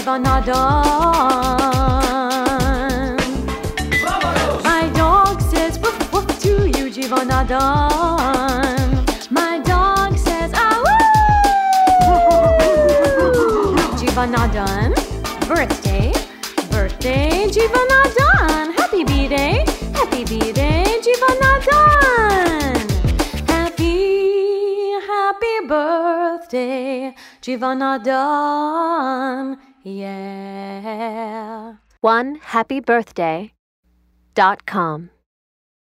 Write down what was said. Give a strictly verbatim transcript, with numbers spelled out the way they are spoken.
Jivanardhan. My dog says woof woof to you, Jivanardhan. My dog says ah woo. Jivanardhan, birthday, birthday, Jivanardhan. Happy B-Day, happy B-Day, Jivanardhan. Happy, happy birthday, Jivanardhan. Yeah. one happy birthday dot com